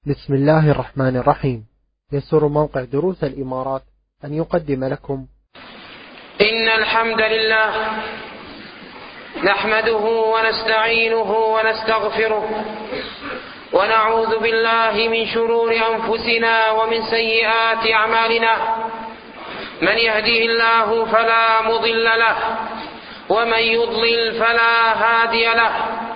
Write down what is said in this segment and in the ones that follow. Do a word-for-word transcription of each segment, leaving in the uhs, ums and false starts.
بسم الله الرحمن الرحيم. يسر موقع دروس الإمارات أن يقدم لكم إن الحمد لله نحمده ونستعينه ونستغفره ونعوذ بالله من شرور أنفسنا ومن سيئات أعمالنا. من يهديه الله فلا مضل له ومن يضلل فلا هادي له،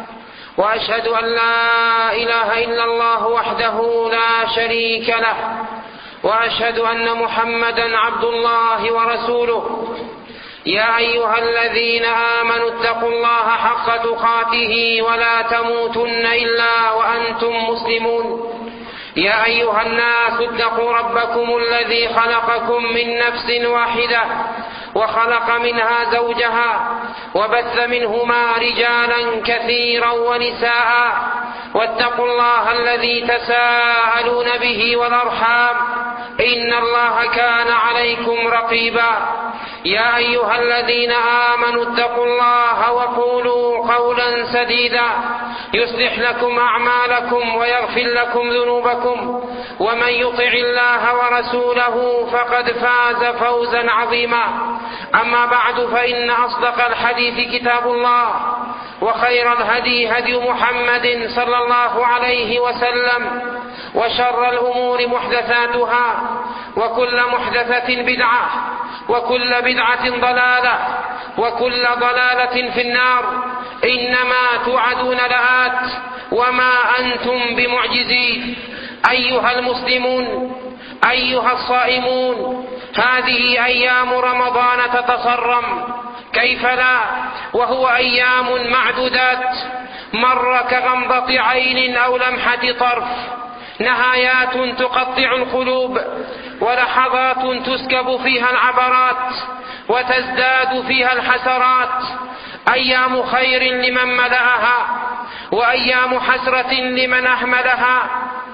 وأشهد أن لا إله إلا الله وحده لا شريك له، وأشهد أن محمدا عبد الله ورسوله. يا أيها الذين آمنوا اتقوا الله حق تقاته ولا تموتن إلا وأنتم مسلمون. يا أيها الناس اتقوا ربكم الذي خلقكم من نفس واحدة وخلق منها زوجها وبث منهما رجالا كثيرا ونساء، واتقوا الله الذي تساءلون به والأرحام إن الله كان عليكم رقيبا. يا أيها الذين آمنوا اتقوا الله وقولوا قولا سديدا يصلح لكم أعمالكم ويغفر لكم ذنوبكم، ومن يطع الله ورسوله فقد فاز فوزا عظيما. أما بعد، فإن أصدق الحديث كتاب الله، وخير الهدي هدي محمد صلى الله عليه وسلم، وشر الأمور محدثاتها، وكل محدثة بدعة، وكل بدعة ضلالة، وكل ضلالة في النار. إنما توعدون لآت وما أنتم بمعجزين. أيها المسلمون، أيها الصائمون، هذه أيام رمضان تتصرم، كيف لا، وهو أيام معدودات، مر كغمضة عين أو لمحة طرف، نهايات تقطع القلوب، ولحظات تسكب فيها العبرات وتزداد فيها الحسرات. أيام خير لمن ملأها، وأيام حسرة لمن أهملها.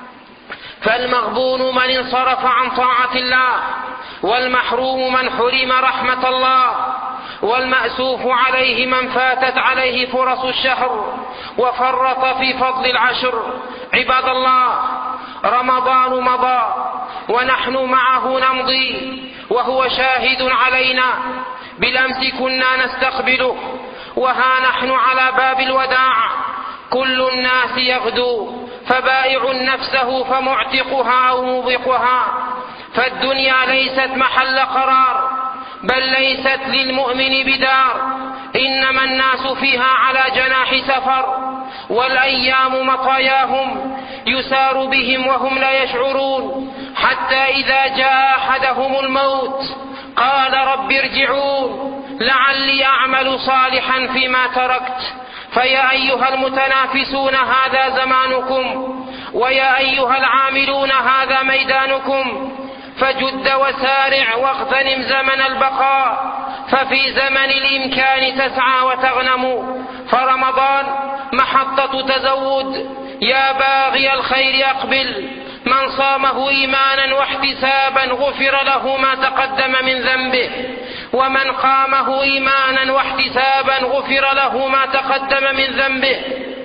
فالمغبون من انصرف عن طاعة الله، والمحروم من حرم رحمة الله، والمأسوف عليه من فاتت عليه فرص الشهر وفرط في فضل العشر. عباد الله، رمضان مضى ونحن معه نمضي، وهو شاهد علينا. بالأمس كنا نستقبله، وها نحن على باب الوداع. كل الناس يغدو، فبائع نفسه فمعتقها أو موبقها. فالدنيا ليست محل قرار، بل ليست للمؤمن بدار، إنما الناس فيها على جناح سفر، والأيام مطاياهم يسار بهم وهم لا يشعرون، حتى إذا جاء أحدهم الموت قال رب ارجعون لعلي أعمل صالحا فيما تركت. فيا أيها المتنافسون هذا زمانكم، ويا أيها العاملون هذا ميدانكم، فجد وسارع واغتنم زمن البقاء، ففي زمن الإمكان تسعى وتغنم. فرمضان محطة تزود، يا باغي الخير أقبل. من صامه إيمانا واحتسابا غفر له ما تقدم من ذنبه، ومن قامه إيمانا واحتسابا غفر له ما تقدم من ذنبه.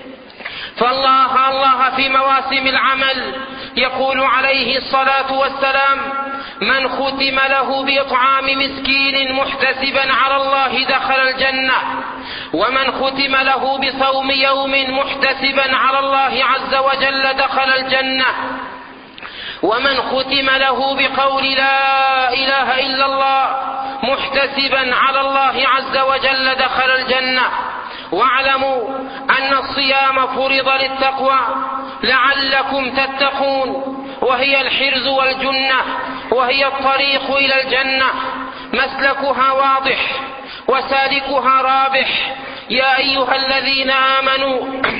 فالله الله في مواسم العمل يقول عليه الصلاة والسلام: من ختم له بإطعام مسكين محتسبا على الله دخل الجنة، ومن ختم له بصوم يوم محتسبا على الله عز وجل دخل الجنة، ومن ختم له بقول لا إله إلا الله محتسبا على الله عز وجل دخل الجنة. واعلموا أن الصيام فرض للتقوى لعلكم تتقون، وهي الحرز والجنة، وهي الطريق إلى الجنة، مسلكها واضح وسالكها رابح. يا أيها الذين آمنوا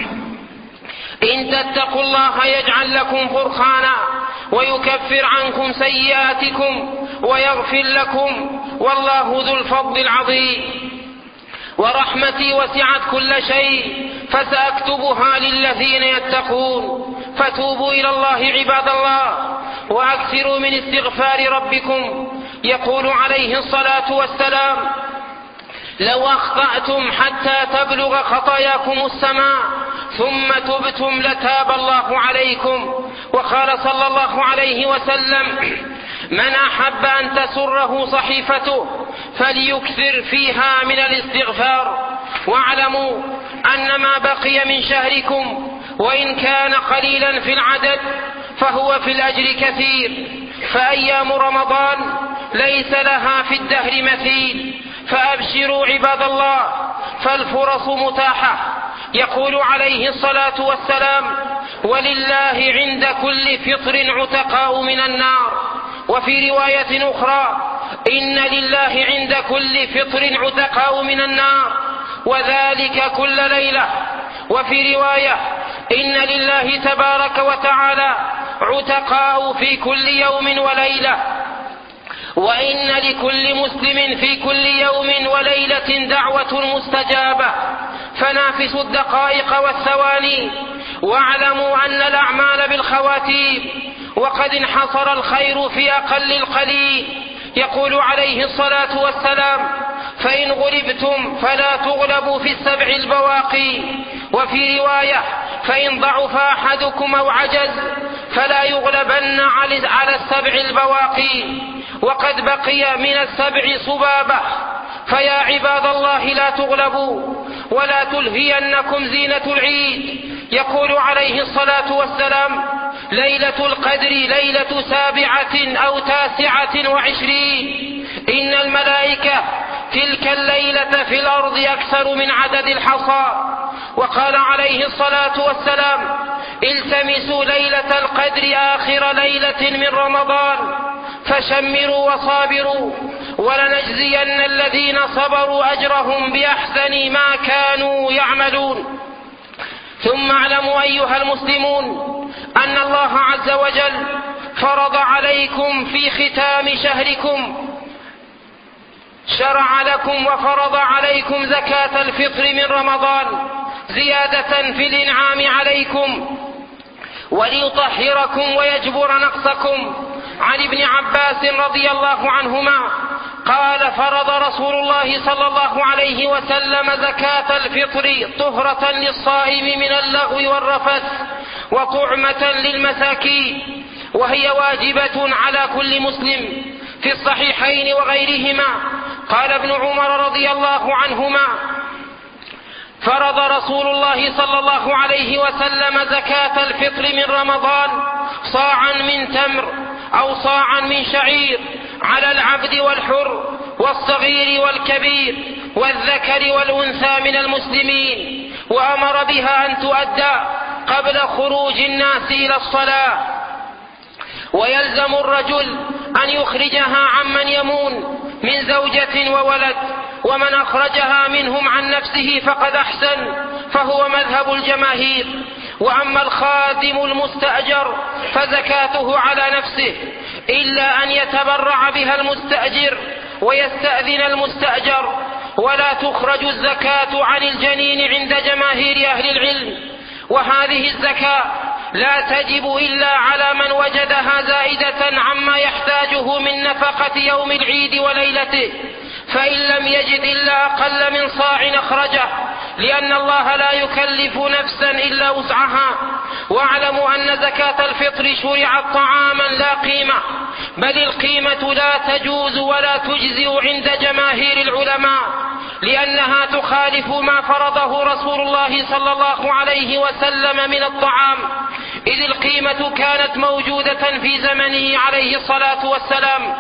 إن تتقوا الله يجعل لكم فرقانا ويكفر عنكم سيئاتكم ويغفر لكم، والله ذو الفضل العظيم. ورحمتي وسعت كل شيء فسأكتبها للذين يتقون، فتوبوا إلى الله عباد الله، وأكثروا من استغفار ربكم. يقول عليه الصلاة والسلام: لو أخطأتم حتى تبلغ خطاياكم السماء ثم تبتم لتاب الله عليكم. وقال صلى الله عليه وسلم: من أحب أن تسره صحيفته فليكثر فيها من الاستغفار. واعلموا أن ما بقي من شهركم وإن كان قليلا في العدد فهو في الأجر كثير، فأيام رمضان ليس لها في الدهر مثيل، فأبشروا عباد الله فالفرص متاحة. يقول عليه الصلاة والسلام: ولله عند كل فطر عتقاء من النار. وفي رواية أخرى: إن لله عند كل فطر عتقاء من النار، وذلك كل ليلة. وفي رواية: إن لله تبارك وتعالى عتقاء في كل يوم وليلة، وإن لكل مسلم في كل يوم وليلة دعوة مستجابة، فنافسوا الدقائق والثواني، واعلموا أن الأعمال بالخواتيم، وقد انحصر الخير في أقل القليل. يقول عليه الصلاة والسلام: فإن غلبتم فلا تغلبوا في السبع البواقي. وفي رواية: فإن ضعف أحدكم أو عجز فلا يغلبن على السبع البواقي. وقد بقي من السبع صبابة، فيا عباد الله لا تغلبوا ولا تلهينكم زينة العيد. يقول عليه الصلاة والسلام: ليلة القدر ليلة سابعة أو تاسعة وعشرين. إن الملائكة تلك الليلة في الأرض أكثر من عدد الحصى. وقال عليه الصلاة والسلام: التمسوا ليلة القدر آخر ليلة من رمضان فشمروا وصابروا، ولنجزين الذين صبروا أجرهم بأحسن ما كانوا يعملون. ثم اعلموا أيها المسلمون أن الله عز وجل فرض عليكم في ختام شهركم، شرع لكم وفرض عليكم زكاة الفطر من رمضان زيادة في الإنعام عليكم وليطهركم ويجبر نقصكم. عن ابن عباس رضي الله عنهما قال: فرض رسول الله صلى الله عليه وسلم زكاة الفطر طهرة للصائم من اللغو والرفث وطعمة للمساكين، وهي واجبة على كل مسلم. في الصحيحين وغيرهما قال ابن عمر رضي الله عنهما: فرض رسول الله صلى الله عليه وسلم زكاة الفطر من رمضان صاعا من تمر أو صاعا من شعير على العبد والحر والصغير والكبير والذكر والأنثى من المسلمين، وأمر بها أن تؤدى قبل خروج الناس إلى الصلاة. ويلزم الرجل أن يخرجها عمن يمون من زوجة وولد، ومن أخرجها منهم عن نفسه فقد أحسن، فهو مذهب الجماهير. وأما الخادم المستأجر فزكاته على نفسه، إلا أن يتبرع بها المستأجر ويستأذن المستأجر. ولا تخرج الزكاة عن الجنين عند جماهير أهل العلم. وهذه الزكاة لا تجب إلا على من وجدها زائدة عما يحتاجه من نفقة يوم العيد وليلته، فإن لم يجد إلا أقل من صاع أخرجه، لأن الله لا يكلف نفسا إلا وسعها. واعلموا أن زكاة الفطر شرعت طعاما لا قيمة، بل القيمة لا تجوز ولا تجزئ عند جماهير العلماء، لأنها تخالف ما فرضه رسول الله صلى الله عليه وسلم من الطعام، إذ القيمة كانت موجودة في زمنه عليه الصلاة والسلام،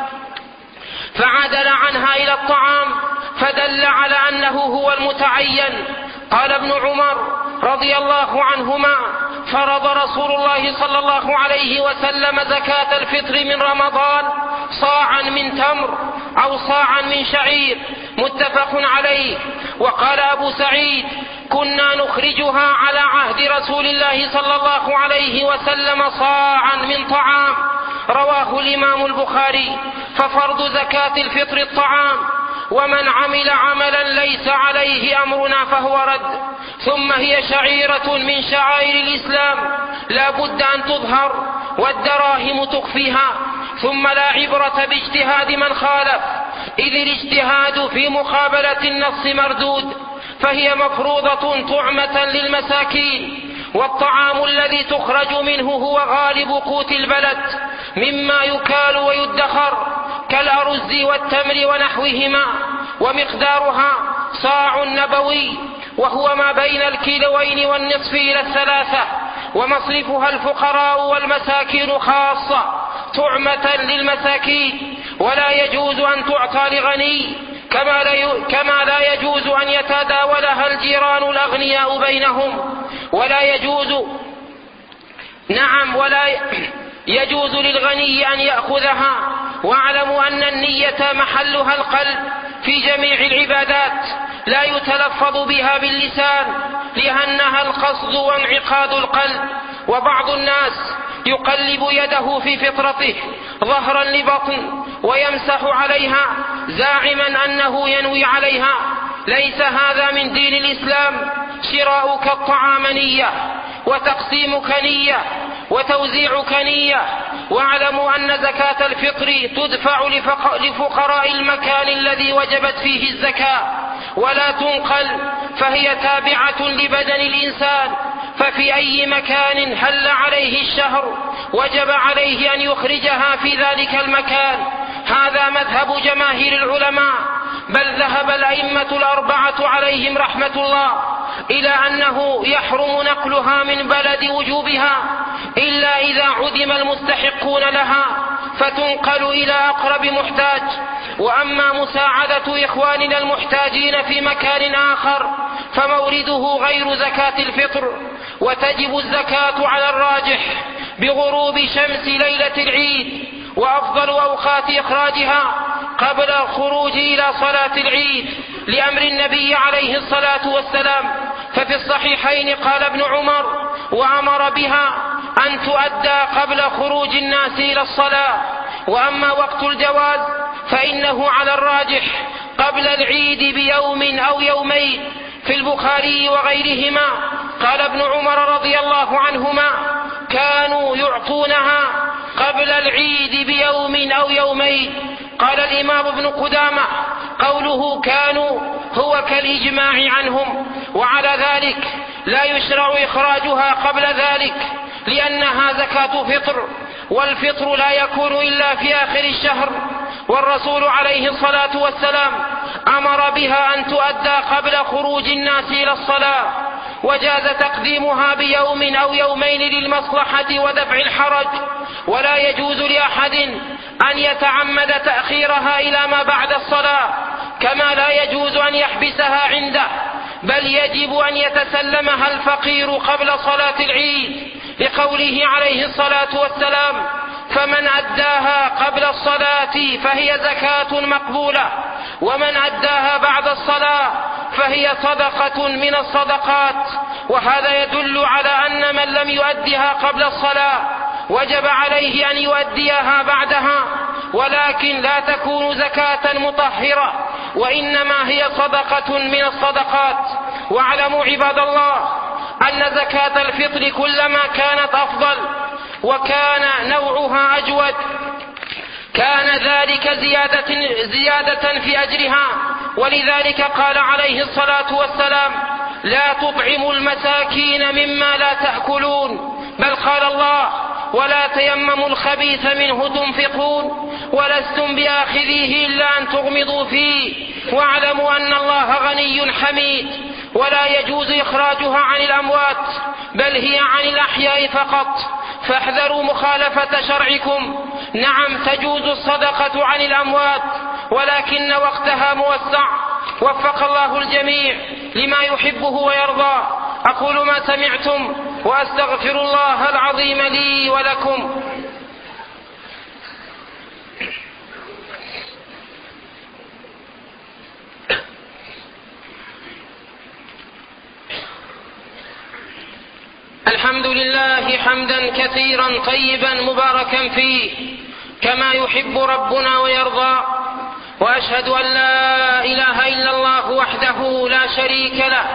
فعدل عنها إلى الطعام، فدل على أنه هو المتعين. قال ابن عمر رضي الله عنهما: فرض رسول الله صلى الله عليه وسلم زكاة الفطر من رمضان صاعا من تمر أو صاعا من شعير، متفق عليه. وقال أبو سعيد: كنا نخرجها على عهد رسول الله صلى الله عليه وسلم صاعا من طعام، رواه الإمام البخاري. ففرض زكاة الفطر الطعام، ومن عمل عملا ليس عليه أمرنا فهو رد. ثم هي شعيرة من شعائر الإسلام لا بد أن تظهر، والدراهم تخفيها. ثم لا عبرة باجتهاد من خالف، إذ الاجتهاد في مقابلة النص مردود، فهي مفروضة طعمة للمساكين والطعام الذي تخرج منه هو غالب قوت البلد مما يكال ويدخر كالأرز والتمر ونحوهما، ومقدارها صاع نبوي وهو ما بين الكيلوين والنصف إلى الثلاثة، ومصرفها الفقراء والمساكين خاصة طعمة للمساكين، ولا يجوز أن تعطى لغني كما لا يجوز أن يتداولها الجيران الأغنياء بينهم، ولا يجوز نعم ولا يجوز للغني أن يأخذها. واعلموا أن النية محلها القلب في جميع العبادات، لا يتلفظ بها باللسان لأنها القصد وانعقاد القلب. وبعض الناس يقلب يده في فطرته ظهرا لبطن ويمسح عليها زاعما أنه ينوي عليها، ليس هذا من دين الإسلام. شراؤك الطعام نية، وتقسيمك نية، وتوزيعك نية. واعلموا أن زكاة الفطر تدفع لفقراء المكان الذي وجبت فيه الزكاة ولا تنقل، فهي تابعة لبدن الإنسان، ففي أي مكان هل عليه الشهر وجب عليه أن يخرجها في ذلك المكان. هذا مذهب جماهير العلماء، بل ذهب الأئمة الأربعة عليهم رحمة الله إلى أنه يحرم نقلها من بلد وجوبها إلا إذا عدم المستحقون لها فتنقل إلى أقرب محتاج. وأما مساعدة إخواننا المحتاجين في مكان آخر فمورده غير زكاة الفطر، وتجب الزكاة على الراجح بغروب شمس ليلة العيد، وأفضل أوقات إخراجها قبل الخروج إلى صلاة العيد لأمر النبي عليه الصلاة والسلام. ففي الصحيحين قال ابن عمر: وأمر بها أن تؤدى قبل خروج الناس إلى الصلاة. وأما وقت الجواز فإنه على الراجح قبل العيد بيوم أو يومين. في البخاري وغيرهما قال ابن عمر رضي الله عنهما: كانوا يعطونها قبل العيد بيوم أو يومين. قال الإمام ابن قدامة: قوله كانوا هو كالإجماع عنهم، وعلى ذلك لا يشرع إخراجها قبل ذلك لأنها زكاة فطر، والفطر لا يكون إلا في آخر الشهر، والرسول عليه الصلاة والسلام أمر بها أن تؤدى قبل خروج الناس إلى الصلاة، وجاز تقديمها بيوم أو يومين للمصلحة ودفع الحرج، ولا يجوز لأحد أن يتعمد تأخيرها إلى ما بعد الصلاة، كما لا يجوز أن يحبسها عنده، بل يجب أن يتسلمها الفقير قبل صلاة العيد، لقوله عليه الصلاة والسلام: فمن أداها قبل الصلاة فهي زكاة مقبولة، ومن أداها بعد الصلاة فهي صدقة من الصدقات. وهذا يدل على أن من لم يؤدها قبل الصلاة وجب عليه أن يؤديها بعدها، ولكن لا تكون زكاة مطهرة، وإنما هي صدقة من الصدقات. واعلموا عباد الله أن زكاة الفطر كلما كانت أفضل وكان نوعها أجود كان ذلك زيادة, زيادة في أجرها، ولذلك قال عليه الصلاة والسلام: لا تطعموا المساكين مما لا تأكلون، بل قال الله: ولا تيمموا الخبيث منه تنفقون ولستم بآخذيه إلا أن تغمضوا فيه. واعلموا أن الله غني حميد، ولا يجوز إخراجها عن الأموات، بل هي عن الأحياء فقط، فاحذروا مخالفة شرعكم. نعم تجوز الصدقة عن الأموات، ولكن وقتها موسع. وفق الله الجميع لما يحبه ويرضى. أقول ما سمعتم وأستغفر الله العظيم لي ولكم. الحمد لله حمدا كثيرا طيبا مباركا فيه كما يحب ربنا ويرضى، وأشهد أن لا إله إلا الله وحده لا شريك له،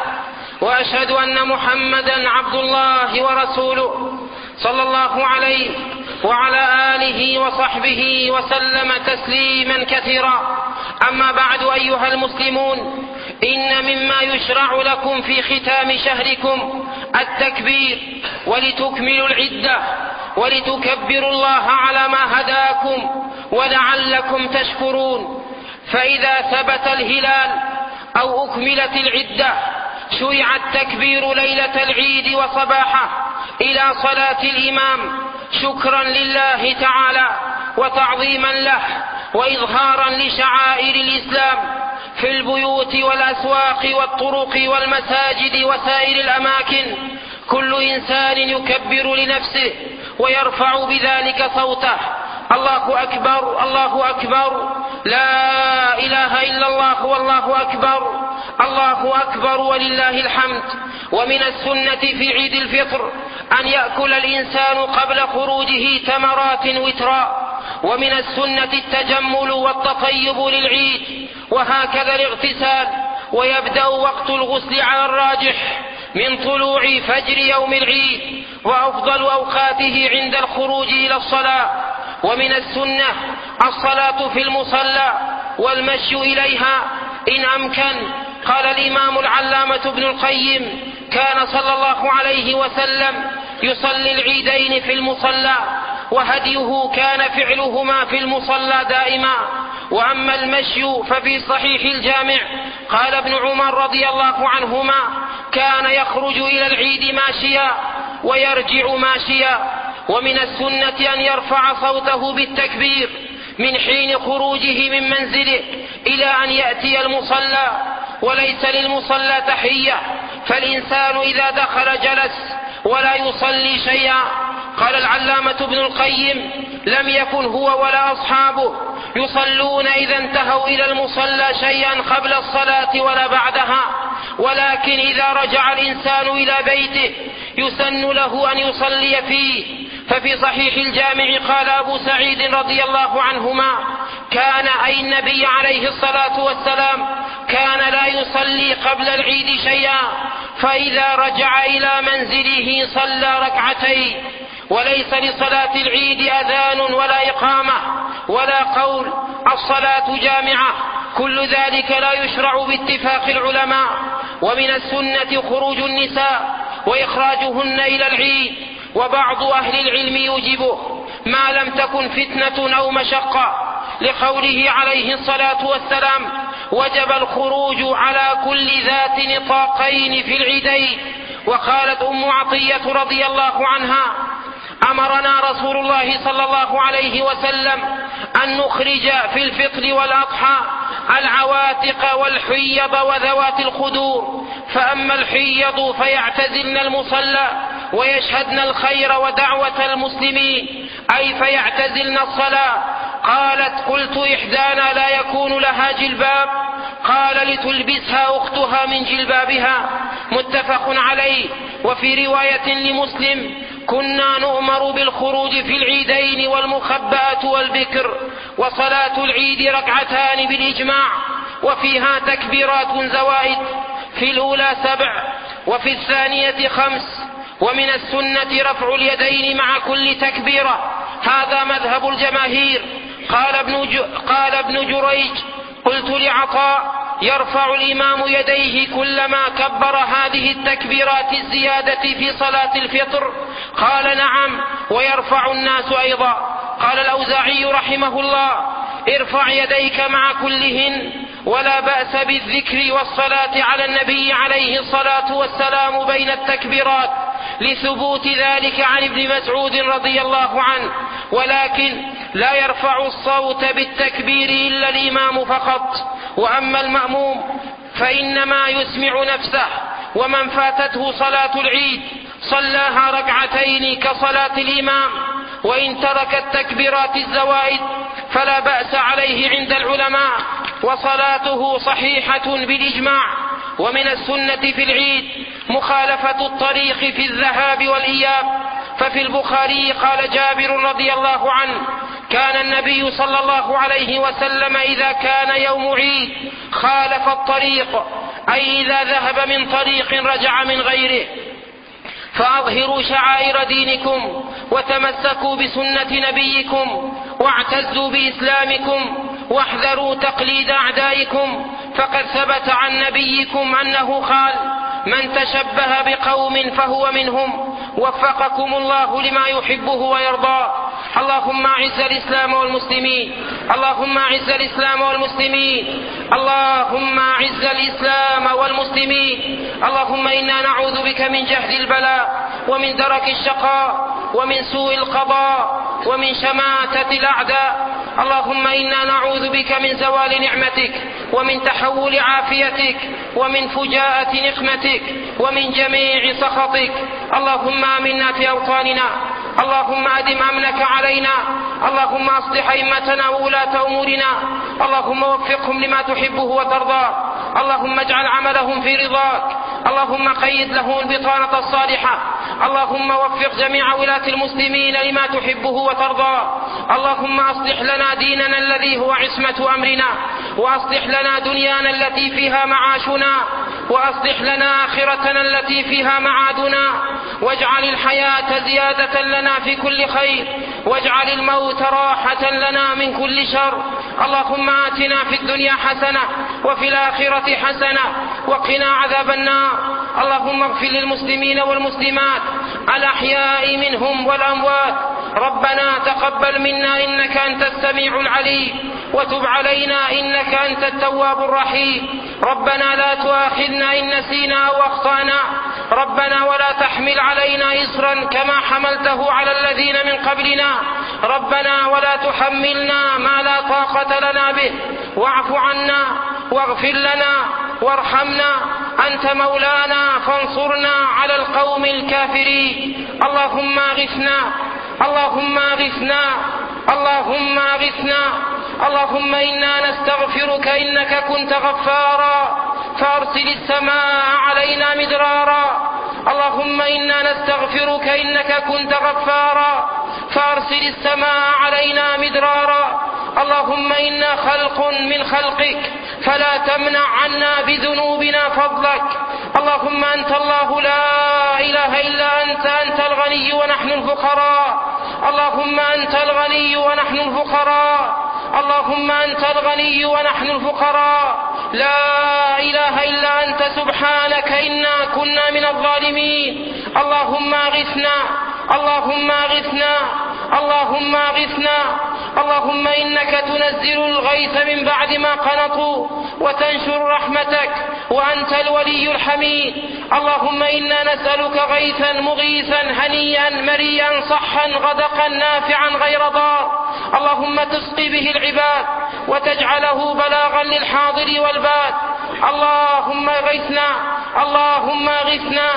وأشهد أن محمدا عبد الله ورسوله صلى الله عليه وعلى آله وصحبه وسلم تسليما كثيرا. أما بعد، أيها المسلمون، إن مما يشرع لكم في ختام شهركم التكبير ولتكملوا العدة ولتكبروا الله على ما هداكم ولعلكم تشكرون. فإذا ثبت الهلال أو أكملت العدة شرع التكبير ليلة العيد وصباحه إلى صلاة الإمام شكرا لله تعالى وتعظيما له وإظهارا لشعائر الإسلام في البيوت والأسواق والطرق والمساجد وسائر الأماكن. كل إنسان يكبر لنفسه ويرفع بذلك صوته: الله أكبر، الله أكبر، لا إله إلا الله، والله أكبر، الله أكبر ولله الحمد. ومن السنة في عيد الفطر أن يأكل الإنسان قبل خروجه تمرات وترا. ومن السنة التجمل والتطيب للعيد، وهكذا الاغتسال. ويبدأ وقت الغسل على الراجح من طلوع فجر يوم العيد، وأفضل أوقاته عند الخروج إلى الصلاة. ومن السنة الصلاة في المصلى والمشي إليها إن أمكن. قال الإمام العلامة ابن القيم: كان صلى الله عليه وسلم يصلي العيدين في المصلى، وهديه كان فعلهما في المصلى دائما. وأما المشي ففي صحيح الجامع قال ابن عمر رضي الله عنهما: كان يخرج إلى العيد ماشيا ويرجع ماشيا. ومن السنة أن يرفع صوته بالتكبير من حين خروجه من منزله إلى أن يأتي المصلى، وليس للمصلى تحية، فالإنسان إذا دخل جلس ولا يصلي شيئا. قال العلامة ابن القيم: لم يكن هو ولا أصحابه يصلون إذا انتهوا إلى المصلى شيئا قبل الصلاة ولا بعدها، ولكن إذا رجع الإنسان إلى بيته يسن له أن يصلي فيه. ففي صحيح الجامع قال أبو سعيد رضي الله عنهما: كان أي النبي عليه الصلاة والسلام كان لا يصلي قبل العيد شيئا، فإذا رجع إلى منزله صلى ركعتين. وليس لصلاة العيد أذان ولا إقامة ولا قول الصلاة جامعة، كل ذلك لا يشرع باتفاق العلماء. ومن السنة خروج النساء وإخراجهن إلى العيد، وبعض أهل العلم يوجبه ما لم تكن فتنة أو مشقة، لقوله عليه الصلاة والسلام: وجب الخروج على كل ذات نطاقين في العيدين. وقالت أم عطية رضي الله عنها: أمرنا رسول الله صلى الله عليه وسلم أن نخرج في الفطر والأضحى العواتق والحيض وذوات الخدور، فأما الحيض فيعتزلن المصلى ويشهدن الخير ودعوة المسلمين، أي فيعتزلن الصلاة. قالت: قلت: إحدانا لا يكون لها جلباب؟ قال: لتلبسها أختها من جلبابها. متفق عليه. وفي رواية لمسلم: كنا نؤمر بالخروج في العيدين والمخبأة والبكر، وصلاة العيد ركعتان بالإجماع، وفيها تكبيرات زوائد، في الأولى سبع وفي الثانية خمس. ومن السنة رفع اليدين مع كل تكبيرة، هذا مذهب الجماهير. قال ابن, ج... قال ابن جريج: قلت لعطاء: يرفع الإمام يديه كلما كبر هذه التكبيرات الزيادة في صلاة الفطر؟ قال: نعم، ويرفع الناس أيضا. قال الأوزاعي رحمه الله: ارفع يديك مع كلهن، ولا بأس بالذكر والصلاة على النبي عليه الصلاة والسلام بين التكبيرات، لثبوت ذلك عن ابن مسعود رضي الله عنه. ولكن لا يرفع الصوت بالتكبير إلا الإمام فقط، وأما المأموم فإنما يسمع نفسه. ومن فاتته صلاة العيد صلاها ركعتين كصلاة الإمام، وإن ترك التكبيرات الزوائد فلا بأس عليه عند العلماء، وصلاته صحيحة بالإجماع. ومن السنة في العيد مخالفة الطريق في الذهاب والإياب، ففي البخاري قال جابر رضي الله عنه: كان النبي صلى الله عليه وسلم إذا كان يوم عيد خالف الطريق، أي إذا ذهب من طريق رجع من غيره. فأظهروا شعائر دينكم وتمسكوا بسنة نبيكم واعتزوا بإسلامكم واحذروا تقليد أعدائكم، فقد ثبت عن نبيكم أنه قال: من تشبه بقوم فهو منهم. وفقكم الله لما يحبه ويرضى. اللهم أعز الإسلام والمسلمين، اللهم أعز الإسلام والمسلمين، اللهم أعز الإسلام والمسلمين. اللهم إنا نعوذ بك من جهد البلاء ومن درك الشقاء ومن سوء القضاء ومن شماتة الأعداء. اللهم إنا نعوذ بك من زوال نعمتك ومن تحول عافيتك ومن فجاءة نقمتك ومن جميع سخطك. اللهم آمنا في أوطاننا، اللهم أدم أمنك علينا، اللهم أصلح أئمتنا وولاة أمورنا، اللهم وفقهم لما تحبه وترضى، اللهم اجعل عملهم في رضاك، اللهم قيد لهم البطانة الصالحة، اللهم وفق جميع ولاة المسلمين لما تحبه وترضى. اللهم أصلح لنا ديننا الذي هو عصمة أمرنا، وأصلح لنا دنيانا التي فيها معاشنا، وأصلح لنا آخرتنا التي فيها معادنا، واجعل الحياة زيادة لنا في كل خير، واجعل الموت راحة لنا من كل شر. اللهم آتنا في الدنيا حسنة وفي الآخرة حسنة وقنا عذاب النار. اللهم اغفر للمسلمين والمسلمات الأحياء منهم والأموات. ربنا تقبل منا إنك أنت السميع العليم، وتب علينا إنك أنت التواب الرحيم. ربنا لا تؤاخذنا إن نسينا أو أخطأنا، ربنا ولا تحمل علينا إصرا كما حملته على الذين من قبلنا، ربنا ولا تحملنا ما لا طاقة لنا به، واعف عنا واغفر لنا وارحمنا، أنت مولانا فانصرنا على القوم الكافرين. اللهم اغثنا، اللهم اغثنا، اللهم اغثنا. اللهم إنا نستغفرك إنك كنت غفارا فأرسل السماء علينا مدرارا. اللهم إنا نستغفرك إنك كنت غفارا فأرسل السماء علينا مدرارا. اللهم إنا خلق من خلقك فلا تمنع عنا بذنوبنا فضلك. اللهم أنت الله لا إله إلا أنت، أنت الغني ونحن الفقراء. اللهم أنت الغني ونحن الفقراء، اللهم أنت الغني ونحن الفقراء، لا إله إلا أنت سبحانك إنا كنا من الظالمين. اللهم أغثنا، اللهم أغثنا، اللهم أغثنا. اللهم إنك تنزل الغيث من بعد ما قنطوا وتنشر رحمتك وأنت الولي الحميد. اللهم إنا نسألك غيثا مغيثا هنيئا مريئا صحا غدقا نافعا غير ضار، اللهم تسقي به العباد وتجعله بلاغا للحاضر والباد. اللهم اغثنا، اللهم اغثنا،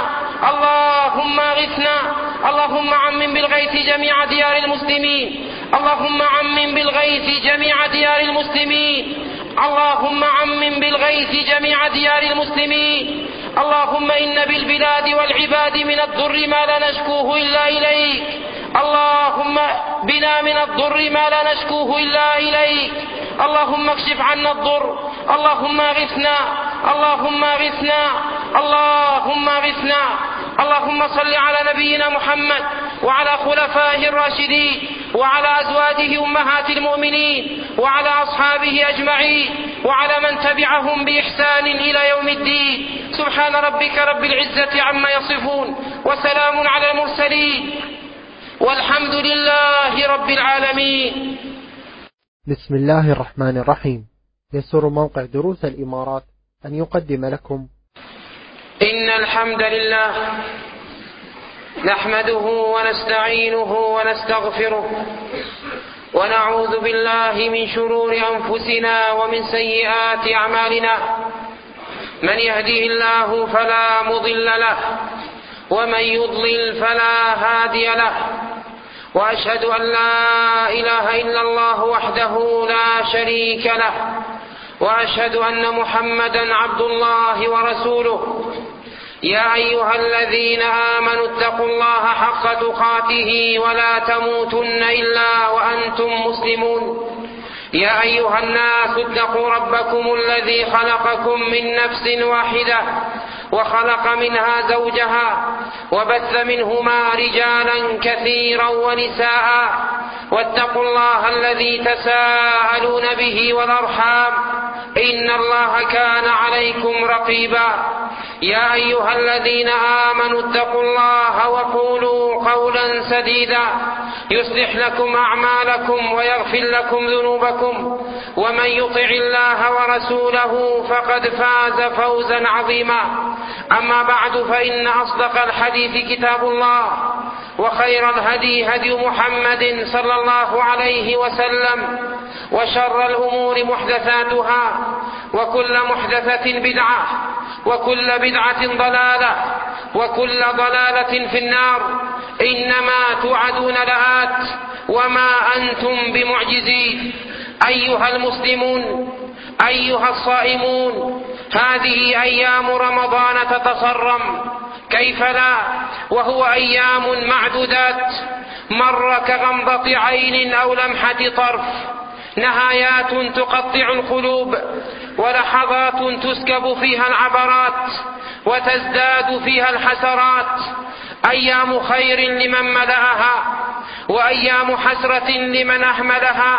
اللهم اغثنا. اللهم عمم بالغيث جميع ديار المسلمين، اللهم عمم بالغيث جميع ديار المسلمين، اللهم عمم بالغيث جميع ديار المسلمين. اللهم إن بالبلاد والعباد من الضر ما لا نشكوه إلا إليك، اللهم بنا من الضر ما لا نشكوه إلا إليك. اللهم اكشف عنا الضر، اللهم اغثنا، اللهم اغثنا، اللهم اغثنا. اللهم صل على نبينا محمد وعلى خلفائه الراشدين وعلى أزواجه أمهات المؤمنين وعلى أصحابه أجمعين وعلى من تبعهم بإحسان إلى يوم الدين. سبحان ربك رب العزة عما يصفون وسلام على المرسلين والحمد لله رب العالمين. بسم الله الرحمن الرحيم. يسر موقع دروس الإمارات أن يقدم لكم إن الحمد لله نحمده ونستعينه ونستغفره ونعوذ بالله من شرور أنفسنا ومن سيئات أعمالنا، من يهده الله فلا مضل له ومن يضلل فلا هادي له، وأشهد أن لا إله إلا الله وحده لا شريك له، وأشهد أن محمدا عبد الله ورسوله. يا أيها الذين آمنوا اتقوا الله حق تقاته ولا تموتن إلا وأنتم مسلمون. يا أيها الناس اتقوا ربكم الذي خلقكم من نفس واحدة وخلق منها زوجها وبث منهما رجالا كثيرا ونساء واتقوا الله الذي تساءلون به والأرحام إن الله كان عليكم رقيبا. يا أيها الذين آمنوا اتقوا الله وقولوا قولا سديدا يصلح لكم أعمالكم ويغفر لكم ذنوبكم ومن يطع الله ورسوله فقد فاز فوزا عظيما. أما بعد فإن أصدق الحديث كتاب الله وخير الهدي هدي محمد صلى الله عليه وسلم وشر الأمور محدثاتها وكل محدثة بدعة وكل بدعة ضلالة وكل ضلالة في النار. إنما توعدون لآت وما أنتم بمعجزين. أيها المسلمون أيها الصائمون، هذه أيام رمضان تتصرم، كيف لا وهو أيام معدودات مر كغمضة عين أو لمحة طرف، نهايات تقطع القلوب ولحظات تسكب فيها العبرات وتزداد فيها الحسرات. أيام خير لمن ملأها وأيام حسرة لمن أهملها.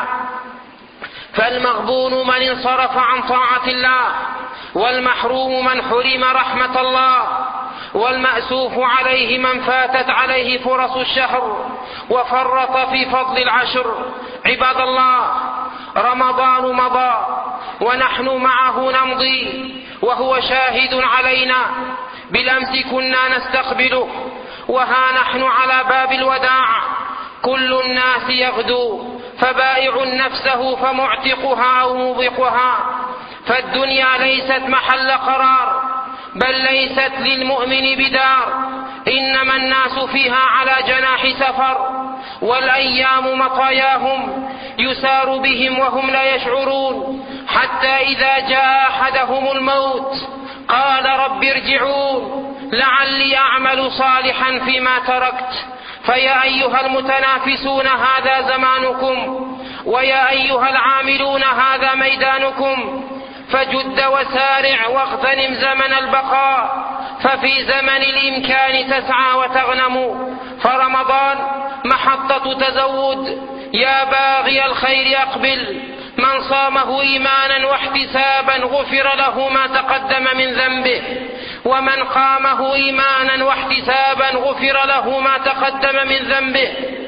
فالمغبون من انصرف عن طاعة الله، والمحروم من حرم رحمة الله، والمأسوف عليه من فاتت عليه فرص الشهر وفرط في فضل العشر. عباد الله، رمضان مضى ونحن معه نمضي وهو شاهد علينا. بالأمس كنا نستقبله وها نحن على باب الوداع. كل الناس يغدو فبائع نفسه فمعتقها أو موبقها. فالدنيا ليست محل قرار، بل ليست للمؤمن بدار، إنما الناس فيها على جناح سفر، والأيام مطاياهم يسار بهم وهم لا يشعرون، حتى إذا جاء أحدهم الموت قال رب ارجعون لعلي أعمل صالحا فيما تركت. فيا أيها المتنافسون هذا زمانكم، ويا أيها العاملون هذا ميدانكم، فجد وسارع واغتنم زمن البقاء، ففي زمن الإمكان تسعى وتغنم. فرمضان محطة تزود، يا باغي الخير أقبل، من صامه إيمانا واحتسابا غفر له ما تقدم من ذنبه، ومن قامه إيمانا واحتسابا غفر له ما تقدم من ذنبه.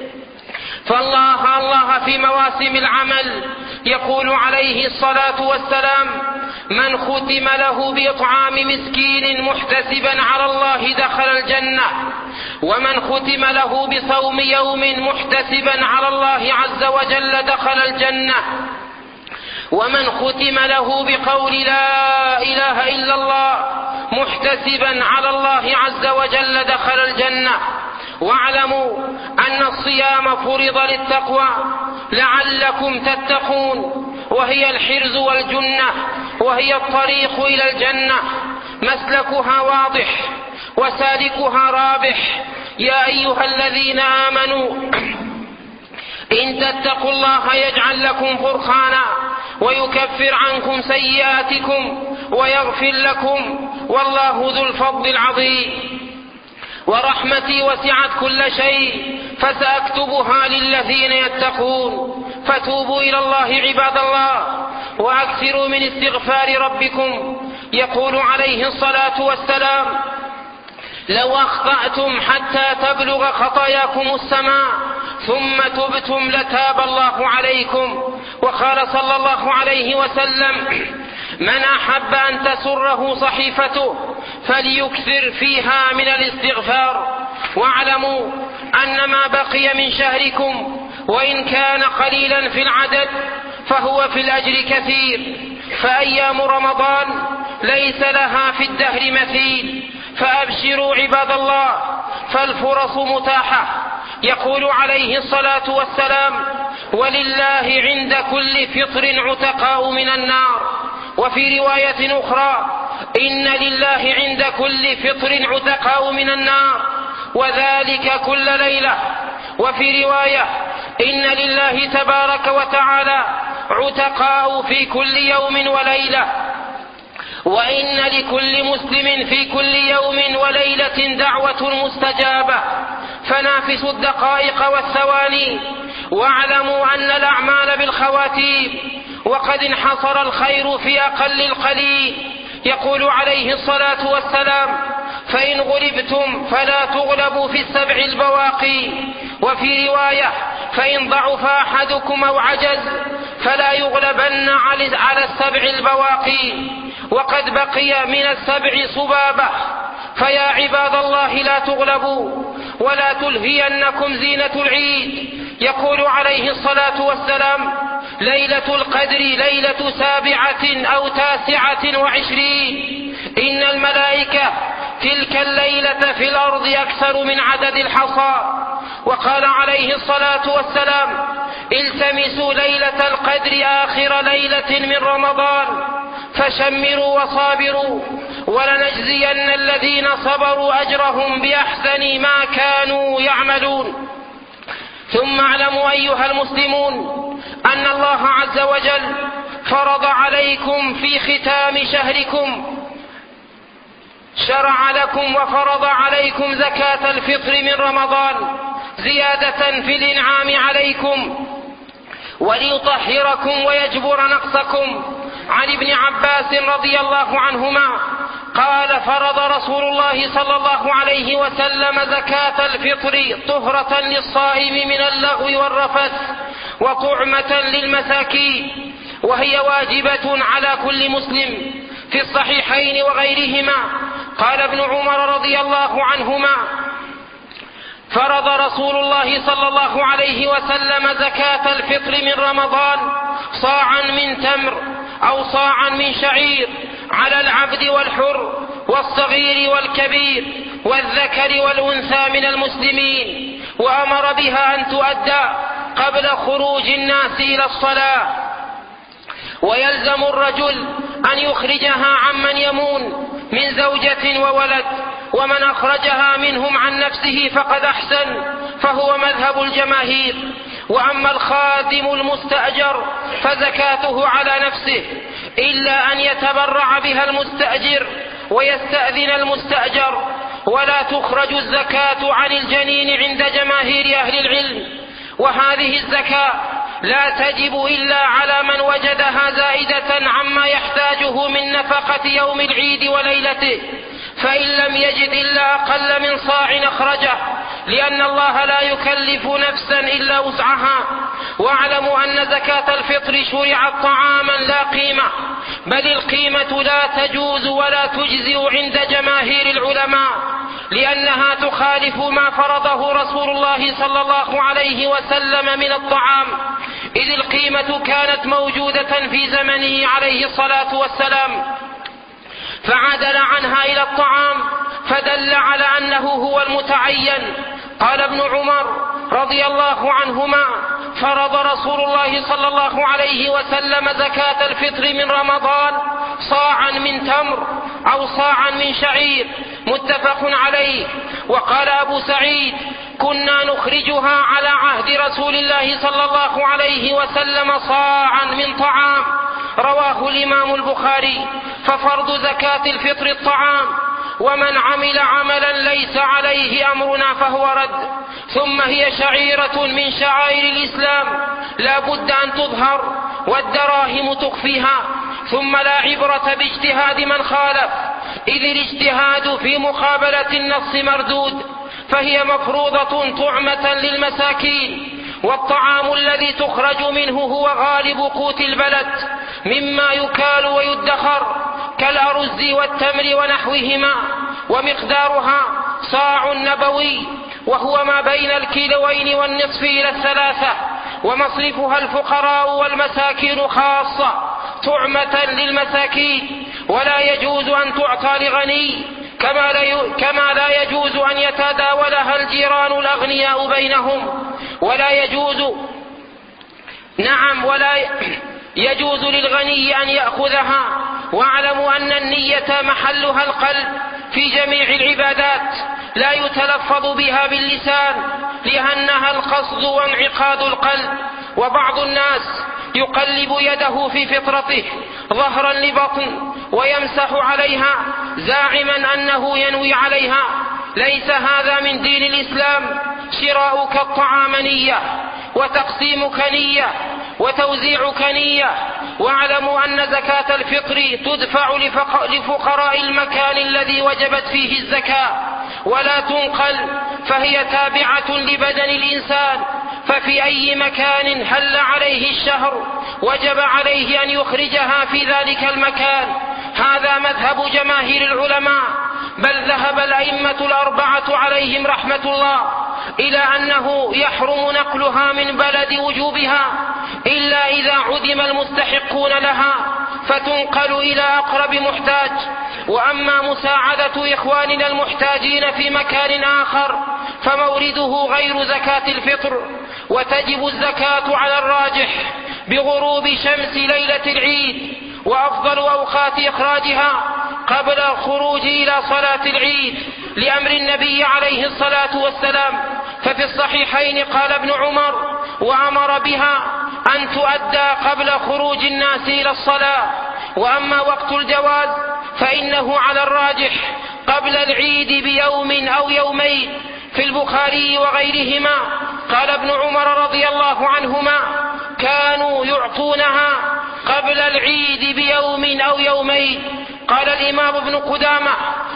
فالله الله في مواسم العمل يقول عليه الصلاة والسلام: من ختم له بإطعام مسكين محتسبا على الله دخل الجنة، ومن ختم له بصوم يوم محتسبا على الله عز وجل دخل الجنة، ومن ختم له بقول لا إله إلا الله محتسبا على الله عز وجل دخل الجنة. واعلموا أن الصيام فرض للتقوى لعلكم تتقون، وهي الحرز والجنة، وهي الطريق إلى الجنة، مسلكها واضح وسالكها رابح. يا أيها الذين آمنوا إن تتقوا الله يجعل لكم فرقانا ويكفر عنكم سيئاتكم ويغفر لكم، والله ذو الفضل العظيم. ورحمتي وسعت كل شيء فسأكتبها للذين يتقون، فتوبوا إلى الله عباد الله وأكثروا من استغفار ربكم. يقول عليه الصلاة والسلام: لو أخطأتم حتى تبلغ خطاياكم السماء ثم تبتم لتاب الله عليكم. وقال صلى الله عليه وسلم: من أحب أن تسره صحيفته فليكثر فيها من الاستغفار. واعلموا أن ما بقي من شهركم وإن كان قليلا في العدد فهو في الأجر كثير، فأيام رمضان ليس لها في الدهر مثيل، فأبشروا عباد الله فالفرص متاحة. يقول عليه الصلاة والسلام: ولله عند كل فطر عتقاء من النار. وفي رواية أخرى: إن لله عند كل فطر عتقاء من النار، وذلك كل ليلة. وفي رواية: إن لله تبارك وتعالى عتقاء في كل يوم وليلة. وإن لكل مسلم في كل يوم وليلة دعوة مستجابة، فنافسوا الدقائق والثواني، واعلموا أن الأعمال بالخواتيم، وقد انحصر الخير في أقل القليل. يقول عليه الصلاة والسلام: فإن غلبتم فلا تغلبوا في السبع البواقي. وفي رواية: فإن ضعف أحدكم أو عجز فلا يغلبن على السبع البواقي. وقد بقي من السبع صبابة، فيا عباد الله لا تغلبوا ولا تلهينكم زينة العيد. يقول عليه الصلاة والسلام: ليلة القدر ليلة سابعة أو تاسعة وعشرين، إن الملائكة تلك الليلة في الأرض أكثر من عدد الحصى. وقال عليه الصلاة والسلام: التمسوا ليلة القدر آخر ليلة من رمضان فشمروا وصابروا، ولنجزين الذين صبروا أجرهم بأحسن ما كانوا يعملون. ثم اعلموا أيها المسلمون أن الله عز وجل فرض عليكم في ختام شهركم، شرع لكم وفرض عليكم زكاة الفطر من رمضان زيادة في الإنعام عليكم وليطهركم ويجبر نقصكم. عن ابن عباس رضي الله عنهما قال: فرض رسول الله صلى الله عليه وسلم زكاة الفطر طهرة للصائم من اللغو والرفث وطعمة للمساكين، وهي واجبة على كل مسلم. في الصحيحين وغيرهما قال ابن عمر رضي الله عنهما: فرض رسول الله صلى الله عليه وسلم زكاة الفطر من رمضان صاعا من تمر أو صاعا من شعير على العبد والحر والصغير والكبير والذكر والأنثى من المسلمين، وأمر بها أن تؤدى قبل خروج الناس إلى الصلاة. ويلزم الرجل أن يخرجها عمن يمون من زوجة وولد، ومن أخرجها منهم عن نفسه فقد أحسن، فهو مذهب الجماهير. وأما الخادم المستأجر فزكاته على نفسه، إلا أن يتبرع بها المستأجر ويستأذن المستأجر، ولا تخرج الزكاة عن الجنين عند جماهير أهل العلم. وهذه الزكاة لا تجب إلا على من وجدها زائدة عما يحتاجه من نفقة يوم العيد وليلته، فإن لم يجد إلا أقل من صاع أخرجه، لأن الله لا يكلف نفسا إلا وسعها. واعلموا أن زكاة الفطر شرعت طعاما لا قيمة، بل القيمة لا تجوز ولا تجزئ عند جماهير العلماء، لأنها تخالف ما فرضه رسول الله صلى الله عليه وسلم من الطعام، إذ القيمة كانت موجودة في زمنه عليه الصلاة والسلام، فعدل عنها إلى الطعام، فدل على أنه هو المتعين. قال ابن عمر رضي الله عنهما: فرض رسول الله صلى الله عليه وسلم زكاة الفطر من رمضان صاعا من تمر أو صاعا من شعير، متفق عليه. وقال أبو سعيد: كنا نخرجها على عهد رسول الله صلى الله عليه وسلم صاعا من طعام، رواه الإمام البخاري. ففرض زكاة الفطر الطعام، ومن عمل عملا ليس عليه أمرنا فهو رد. ثم هي شعيرة من شعائر الإسلام لا بد أن تظهر، والدراهم تخفيها. ثم لا عبرة باجتهاد من خالف، إذ الاجتهاد في مقابلة النص مردود، فهي مفروضة طعمة للمساكين. والطعام الذي تخرج منه هو غالب قوت البلد مما يكال ويدخر كالأرز والتمر ونحوهما، ومقدارها صاع نبوي، وهو ما بين الكيلوين والنصف إلى الثلاثة، ومصرفها الفقراء والمساكين خاصة طعمة للمساكين، ولا يجوز أن تعطى لغني، كما لا كما لا يجوز أن يتداولها الجيران الأغنياء بينهم، ولا يجوز نعم ولا يجوز للغني أن يأخذها. واعلموا أن النية محلها القلب في جميع العبادات، لا يتلفظ بها باللسان، لأنها القصد وانعقاد القلب. وبعض الناس يقلب يده في فطرته ظهرا لبطن ويمسح عليها زاعما أنه ينوي عليها. ليس هذا من دين الإسلام. شراؤك الطعام نية، وتقسيمك نية، وتوزيعك نية. واعلموا أن زكاة الفطر تدفع لفقراء المكان الذي وجبت فيه الزكاة، ولا تنقل، فهي تابعة لبدن الإنسان. ففي أي مكان هل عليه الشهر وجب عليه أن يخرجها في ذلك المكان. هذا مذهب جماهير العلماء، بل ذهب الأئمة الأربعة عليهم رحمة الله إلى أنه يحرم نقلها من بلد وجوبها إلا إذا عدم المستحقون لها، فتنقل إلى أقرب محتاج. وأما مساعدة إخواننا المحتاجين في مكان آخر فمورده غير زكاة الفطر، وتجب الزكاة على الراجح بغروب شمس ليلة العيد، وأفضل أوقات إخراجها قبل الخروج إلى صلاة العيد لأمر النبي عليه الصلاة والسلام. ففي الصحيحين قال ابن عمر: وأمر بها أن تؤدى قبل خروج الناس إلى الصلاة. وأما وقت الجواز فإنه على الراجح قبل العيد بيوم أو يومين. في البخاري وغيرهما قال ابن عمر رضي الله عنهما: كانوا يعطونها قبل العيد بيوم أو يومين. قال الإمام ابن قدامة: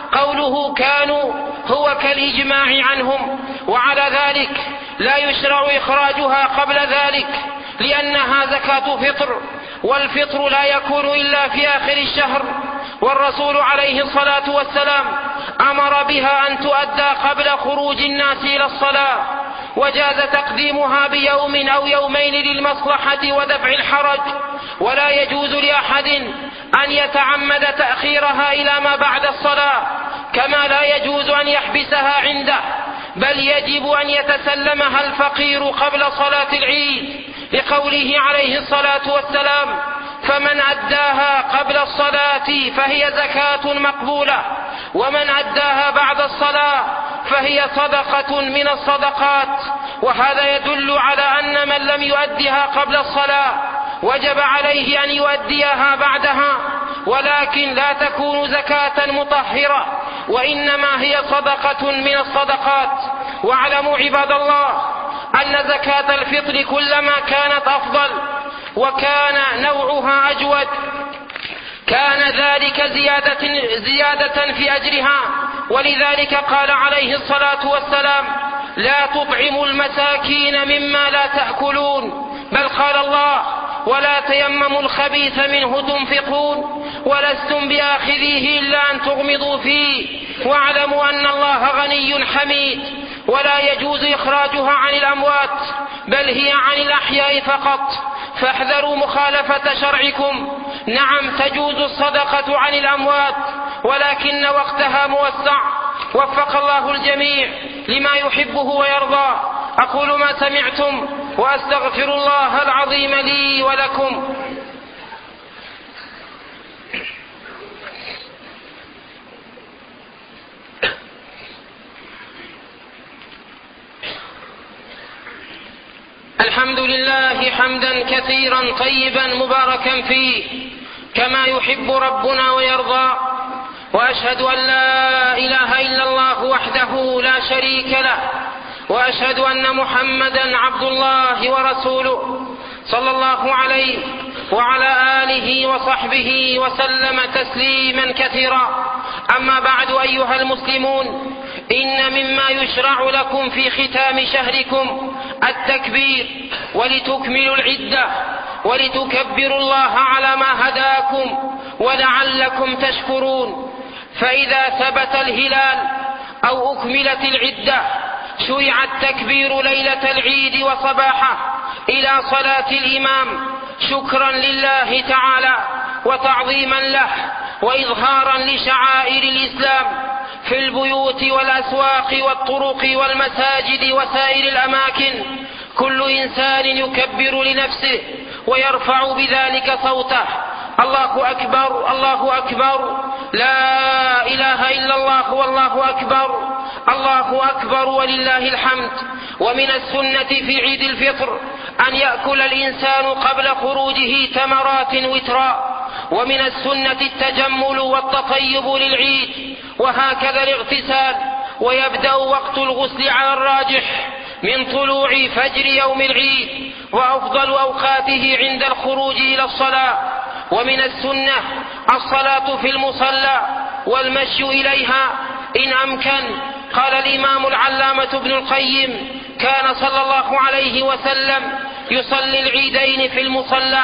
قوله كانوا هو كالإجماع عنهم، وعلى ذلك لا يشرع إخراجها قبل ذلك لأنها زكاة فطر، والفطر لا يكون إلا في آخر الشهر، والرسول عليه الصلاة والسلام أمر بها أن تؤدى قبل خروج الناس إلى الصلاة، وجاز تقديمها بيوم أو يومين للمصلحة ودفع الحرج. ولا يجوز لأحد أن يتعمد تأخيرها إلى ما بعد الصلاة، كما لا يجوز أن يحبسها عنده، بل يجب أن يتسلمها الفقير قبل صلاة العيد، لقوله عليه الصلاة والسلام: فمن أداها قبل الصلاة فهي زكاة مقبولة، ومن أداها بعد الصلاة فهي صدقة من الصدقات. وهذا يدل على أن من لم يؤدها قبل الصلاة وجب عليه أن يؤديها بعدها، ولكن لا تكون زكاة مطهرة، وإنما هي صدقة من الصدقات. واعلموا عباد الله أن زكاة الفطر كلما كانت أفضل وكان نوعها أجود كان ذلك زيادة, زيادة في أجرها. ولذلك قال عليه الصلاة والسلام: لا تطعموا المساكين مما لا تأكلون، بل قال الله: ولا تيمموا الخبيث منه تنفقون ولستم بآخذيه إلا أن تغمضوا فيه، واعلموا أن الله غني حميد. ولا يجوز إخراجها عن الأموات، بل هي عن الأحياء فقط، فاحذروا مخالفة شرعكم. نعم تجوز الصدقة عن الأموات، ولكن وقتها موسع. وفق الله الجميع لما يحبه ويرضى. أقول ما سمعتم وأستغفر الله العظيم لي ولكم. الحمد لله حمدا كثيرا طيبا مباركا فيه كما يحب ربنا ويرضى، وأشهد أن لا إله إلا الله وحده لا شريك له، وأشهد أن محمدا عبد الله ورسوله صلى الله عليه وعلى آله وصحبه وسلم تسليما كثيرا. أما بعد أيها المسلمون، إن مما يشرع لكم في ختام شهركم التكبير، ولتكملوا العدة ولتكبروا الله على ما هداكم ولعلكم تشكرون. فإذا ثبت الهلال أو أكملت العدة شرع التكبير ليلة العيد وصباحه إلى صلاة الإمام شكرا لله تعالى وتعظيما له وإظهارا لشعائر الإسلام في البيوت والأسواق والطرق والمساجد وسائر الأماكن. كل إنسان يكبر لنفسه ويرفع بذلك صوته: الله أكبر الله أكبر، لا إله إلا الله والله أكبر، الله أكبر ولله الحمد. ومن السنة في عيد الفطر أن يأكل الإنسان قبل خروجه تمرات وترا. ومن السنة التجمل والتطيب للعيد، وهكذا الاغتسال. ويبدأ وقت الغسل على الراجح من طلوع فجر يوم العيد، وأفضل أوقاته عند الخروج إلى الصلاة. ومن السنة الصلاة في المصلى والمشي إليها إن أمكن. قال الإمام العلامة ابن القيم: كان صلى الله عليه وسلم يصلي العيدين في المصلى،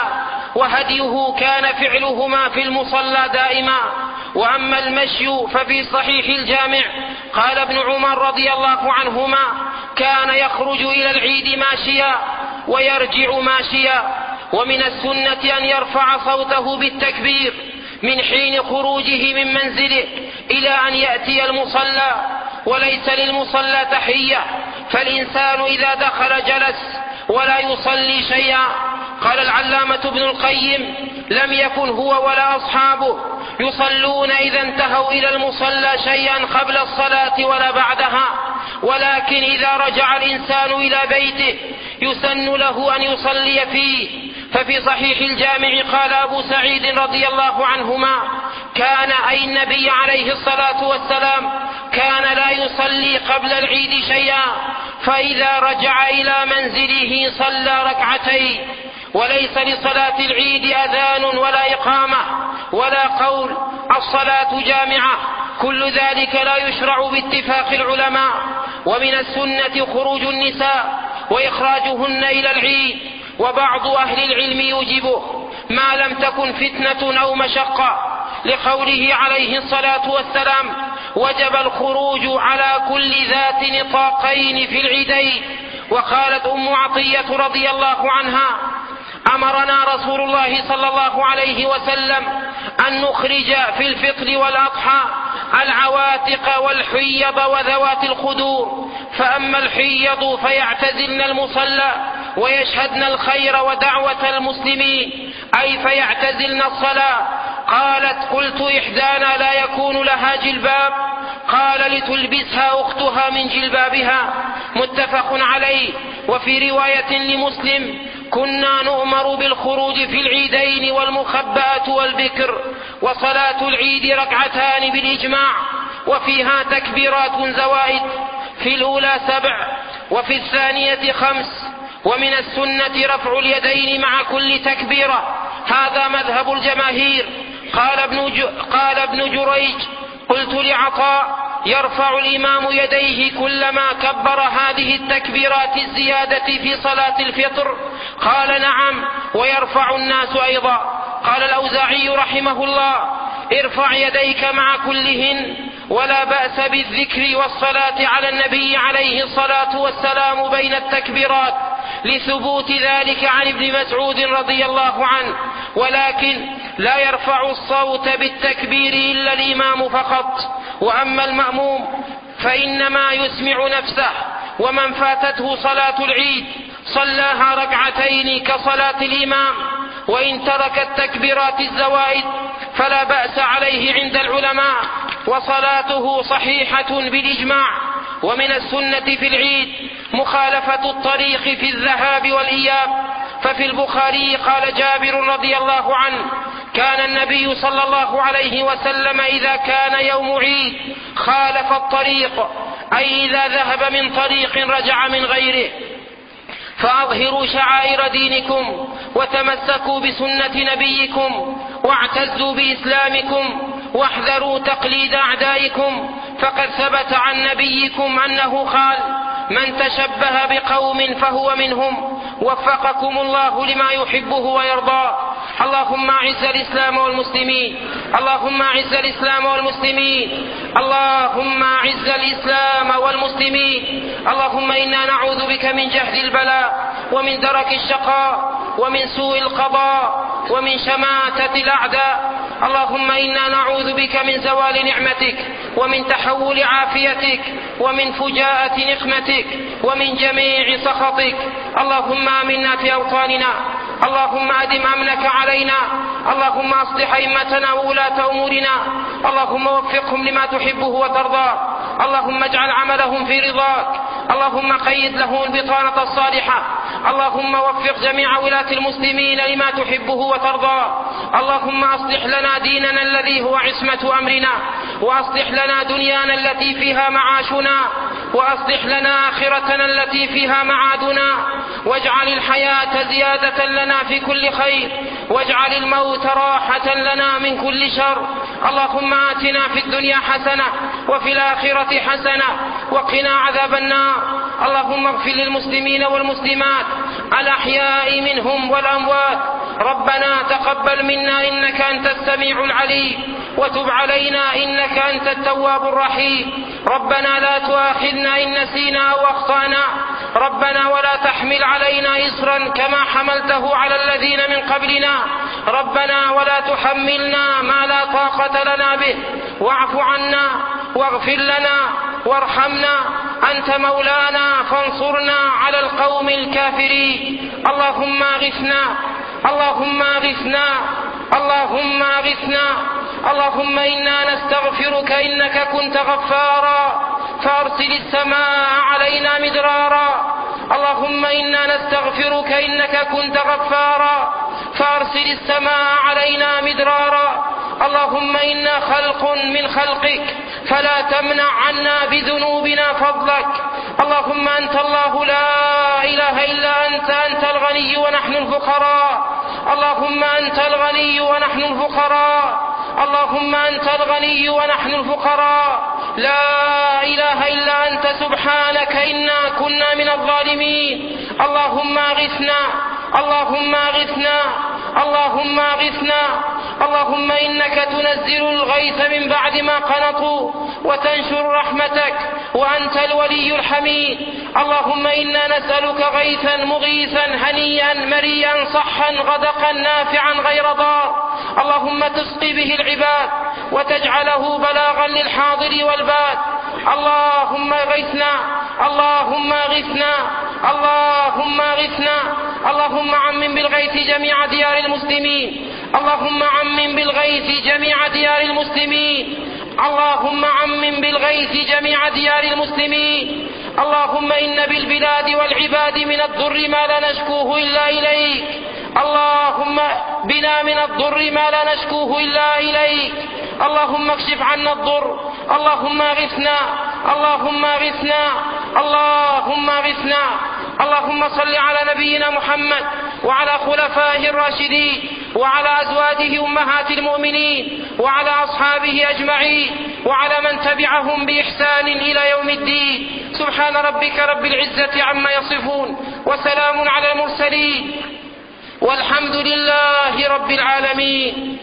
وهديه كان فعلهما في المصلى دائما. وأما المشي ففي صحيح الجامع قال ابن عمر رضي الله عنهما: كان يخرج إلى العيد ماشيا ويرجع ماشيا. ومن السنة أن يرفع صوته بالتكبير من حين خروجه من منزله إلى أن يأتي المصلى، وليس للمصلى تحية، فالإنسان إذا دخل جلس ولا يصلي شيئا. قال العلامة ابن القيم: لم يكن هو ولا أصحابه يصلون إذا انتهوا إلى المصلى شيئا قبل الصلاة ولا بعدها، ولكن إذا رجع الإنسان إلى بيته يسن له أن يصلي فيه. ففي صحيح الجامع قال أبو سعيد رضي الله عنهما: كان أي النبي عليه الصلاة والسلام كان لا يصلي قبل العيد شيئا، فإذا رجع إلى منزله صلى ركعتين. وليس لصلاة العيد أذان ولا إقامة ولا قول الصلاة جامعة، كل ذلك لا يشرع باتفاق العلماء. ومن السنة خروج النساء وإخراجهن إلى العيد، وبعض أهل العلم يوجبه ما لم تكن فتنة أو مشقة، لقوله عليه الصلاة والسلام: وجب الخروج على كل ذات نطاقين في العيدين. وقالت أم عطية رضي الله عنها: أمرنا رسول الله صلى الله عليه وسلم أن نخرج في الفطر والأضحى العواتق والحيض وذوات الخدور، فأما الحيض فيعتزلن المصلى ويشهدن الخير ودعوة المسلمين، أي فيعتزلن الصلاة. قالت: قلت إحدانا لا يكون لها جلباب؟ قال: لتلبسها أختها من جلبابها. متفق عليه. وفي رواية لمسلم: كنا نؤمر بالخروج في العيدين والمخبأة والبكر، وصلاة العيد ركعتان بالإجماع، وفيها تكبيرات زوائد، في الأولى سبع وفي الثانية خمس. ومن السنة رفع اليدين مع كل تكبيرة، هذا مذهب الجماهير. قال ابن, ج... قال ابن جريج: قلت لعطاء: يرفع الإمام يديه كلما كبر هذه التكبيرات الزيادة في صلاة الفطر؟ قال: نعم، ويرفع الناس أيضا. قال الأوزاعي رحمه الله: ارفع يديك مع كلهن، ولا بأس بالذكر والصلاة على النبي عليه الصلاة والسلام بين التكبيرات، لثبوت ذلك عن ابن مسعود رضي الله عنه. ولكن لا يرفع الصوت بالتكبير إلا الإمام فقط، وأما المأموم فإنما يسمع نفسه. ومن فاتته صلاة العيد صلاها ركعتين كصلاة الإمام، وإن ترك التكبيرات الزوائد فلا بأس عليه عند العلماء، وصلاته صحيحة بالإجماع. ومن السنة في العيد مخالفة الطريق في الذهاب والإياب، ففي البخاري قال جابر رضي الله عنه: كان النبي صلى الله عليه وسلم إذا كان يوم عيد خالف الطريق، أي إذا ذهب من طريق رجع من غيره. فأظهروا شعائر دينكم وتمسكوا بسنة نبيكم واعتزوا بإسلامكم واحذروا تقليد أعدائكم، فقد ثبت عن نبيكم أنه قال: من تشبه بقوم فهو منهم، وفقكم الله لما يحبه ويرضاه. اللهم أعز الإسلام والمسلمين، اللهم أعز الإسلام والمسلمين، اللهم أعز الإسلام والمسلمين. اللهم إنا نعوذ بك من جهد البلاء ومن درك الشقاء ومن سوء القضاء ومن شماتة الأعداء. اللهم إنا نعوذ بك من زوال نعمتك ومن تحول عافيتك ومن فجاءة نقمتك ومن جميع سخطك. اللهم آمنا في أوطاننا، اللهم أدم أمنك علينا، اللهم أصلح أئمتنا وولاة أمورنا، اللهم وفقهم لما تحبه وترضى، اللهم اجعل عملهم في رضاك، اللهم قيد له البطانة الصالحة. اللهم وفق جميع ولاة المسلمين لما تحبه وترضى. اللهم أصلح لنا ديننا الذي هو عصمة أمرنا، وأصلح لنا دنيانا التي فيها معاشنا، وأصلح لنا آخرتنا التي فيها معادنا، واجعل الحياة زيادة لنا في كل خير، واجعل الموت راحة لنا من كل شر. اللهم آتنا في الدنيا حسنة وفي الآخرة حسنة وقنا عذاب النار. اللهم اغفر للمسلمين والمسلمات الأحياء منهم والأموات. ربنا تقبل منا إنك أنت السميع العليم، وتب علينا إنك أنت التواب الرحيم. ربنا لا تؤاخذنا إن نسينا أو أخطأنا. ربنا ولا تحمل علينا إصرا كما حملته على الذين من قبلنا. ربنا ولا تحملنا ما لا طاقة لنا به. واعف عنا واغفر لنا وارحمنا، أنت مولانا فانصرنا على القوم الكافرين. اللهم اغثنا اللهم اغثنا اللهم اغثنا. اللهم إنا نستغفرك إنك كنت غفارا فأرسل السماء علينا مدرارا. اللهم إنا نستغفرك إنك كنت غفارا فأرسل السماء علينا مدرارا. اللهم إنا خلق من خلقك فلا تمنع عنا بذنوبنا فضلك. اللهم أنت الله لا إله إلا أنت، أنت الغني ونحن الفقراء. اللهم أنت الغني ونحن الفقراء. اللهم أنت الغني ونحن الفقراء. لا إله إلا أنت سبحانك إنا كنا من الظالمين. اللهم أغثنا اللهم أغثنا اللهم أغثنا. اللهم إنك تنزل الغيث من بعد ما قنطوا وتنشر رحمتك وأنت الولي الحميد. اللهم إنا نسألك غيثا مغيثا هنيئا مريئا صحا غدقا نافعا غير ضار. اللهم تسقي به العباد وتجعله بلاغا للحاضر والباد. اللهم اغثنا اللهم اغثنا اللهم اغثنا. اللهم عمم بالغيث جميع ديار المسلمين. اللهم عمم بالغيث جميع ديار المسلمين. اللهم عمم بالغيث جميع ديار المسلمين. اللهم إن بالبلاد والعباد من الضر ما لا نشكوه إلا إليك. اللهم بنا من الضر ما لا نشكوه إلا إليك. اللهم اكشف عنا الضر. اللهم اغثنا اللهم اغثنا اللهم اغثنا. اللهم صل على نبينا محمد وعلى خلفائه الراشدين وعلى أزواجه أمهات المؤمنين وعلى أصحابه أجمعين وعلى من تبعهم بإحسان إلى يوم الدين. سبحان ربك رب العزة عما يصفون وسلام على المرسلين والحمد لله رب العالمين.